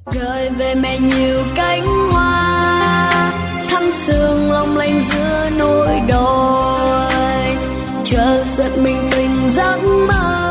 Gợi về mẹ nhiều cánh hoa thắm sương long lanh giữa núi đồi, chợt giật mình tỉnh giấc mơ